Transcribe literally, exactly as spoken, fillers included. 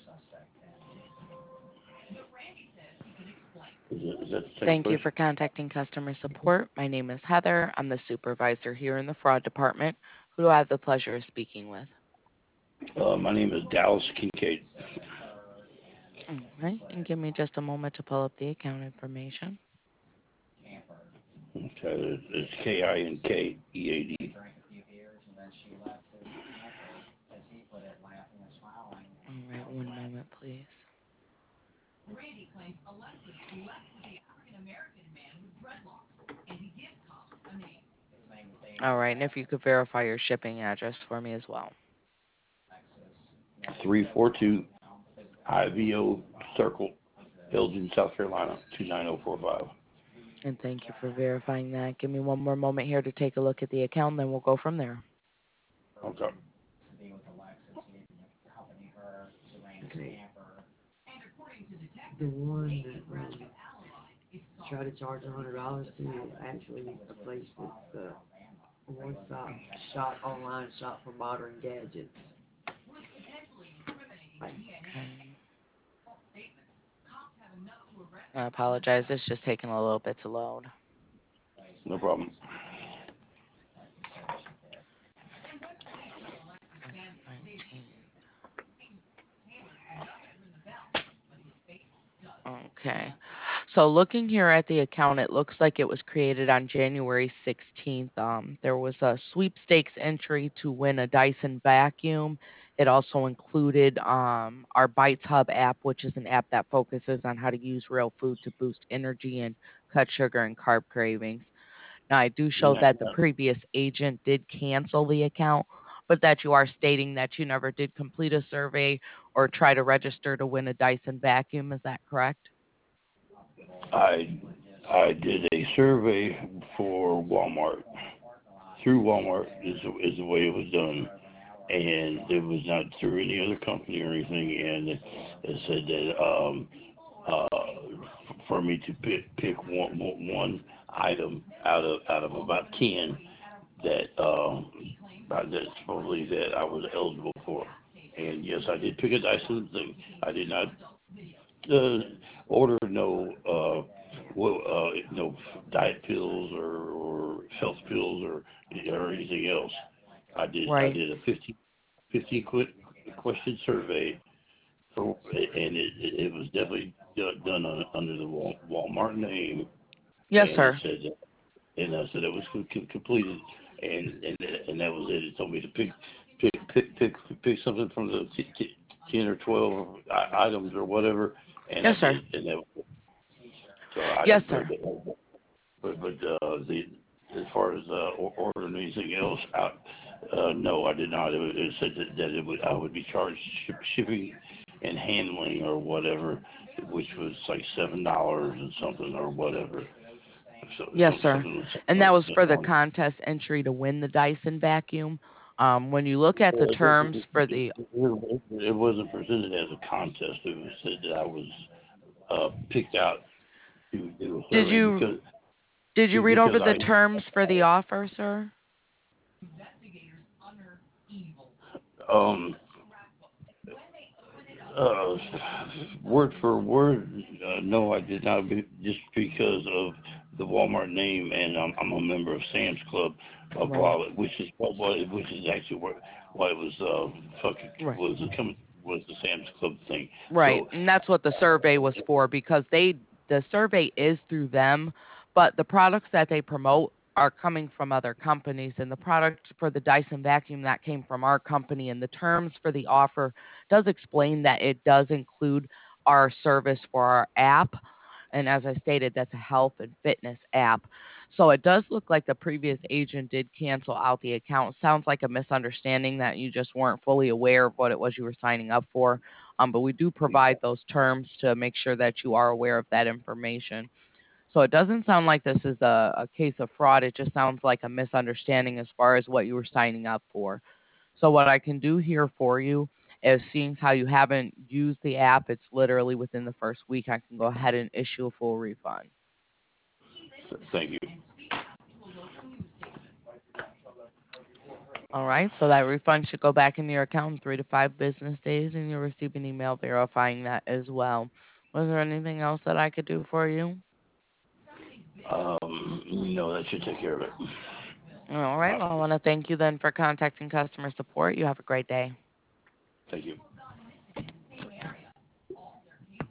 Is, it, is that the same Thank you question? for contacting customer support. My name is Heather. I'm the supervisor here in the fraud department. Who do I have the pleasure of speaking with? Uh, my name is Dallas Kincaid. All right, and give me just a moment to pull up the account information. Okay, it's K I N K E A D. All right, one moment, please. All right, and if you could verify your shipping address for me as well. three four two I V O Circle, Elgin, South Carolina, two nine zero four five. And thank you for verifying that. Give me one more moment here to take a look at the account, then we'll go from there. Okay. Okay. The one that um, tried to charge a hundred dollars to actually replace with the one-stop shop online shop for modern gadgets. Okay. I apologize. It's just taking a little bit to load. No problem. August nineteenth. Okay. So looking here at the account, it looks like it was created on January sixteenth. Um, there was a sweepstakes entry to win a Dyson vacuum. It also included um, our Bites Hub app, which is an app that focuses on how to use real food to boost energy and cut sugar and carb cravings. Now, I do show No, that the no. previous agent did cancel the account, but that you are stating that you never did complete a survey or try to register to win a Dyson vacuum. Is that correct? I I did a survey for Walmart through Walmart is is the way it was done, and it was not through any other company or anything. And it, it said that um, uh, for me to pick pick one one item out of out of about ten that um, that supposedly that I was eligible for. And yes, I did pick a Dyson thing. I did not uh, order no uh, well, uh, no diet pills or, or health pills or or anything else. I did I Right. did a fifteen, fifteen quick question survey for, and it, it, it was definitely do- done on, under the Wal- Walmart name, Yes, and it sir. said that, and I said it was co- co- completed, and, and and that was it. It told me to pick pick pick pick, pick something from the t- t- ten or twelve items or whatever, and I Yes, sir. did, and that was, so I Yes, but sir. but, but uh, the as far as uh, ordering anything else out, uh, no, I did not. It, it said that, that it would I would be charged ship, shipping and handling or whatever, which was like seven dollars and something or whatever. So, Yes, so sir. something, And something that was for the like contest entry to win the Dyson vacuum. Um, when you look at the Well, terms for the, it, it wasn't presented as a contest. It was said that I was uh, picked out to do a did survey you because did you read over because the I terms for the offer, sir? um uh, word for word, uh, no, I did not. Be, just because of the Walmart name, and I'm, I'm a member of Sam's Club of Right. Wallet, which is what, what which is actually what what it was uh fucking Right. was coming was the Sam's Club thing. Right. So And that's what the survey was for because they the survey is through them, but the products that they promote are coming from other companies and the product for the Dyson vacuum that came from our company and the terms for the offer does explain that it does include our service for our app. And as I stated, that's a health and fitness app. So it does look like the previous agent did cancel out the account. Sounds like a misunderstanding that you just weren't fully aware of what it was you were signing up for. Um, but we do provide those terms to make sure that you are aware of that information. So it doesn't sound like this is a, a case of fraud. It just sounds like a misunderstanding as far as what you were signing up for. So what I can do here for you is seeing how you haven't used the app, it's literally within the first week, I can go ahead and issue a full refund. thank you. All right, so that refund should go back into your account in three to five business days, and you'll receive an email verifying that as well. Was there anything else that I could do for you? Um, no, that should take care of it. All right, well, I want to thank you then for contacting customer support. You have a great day. Thank you.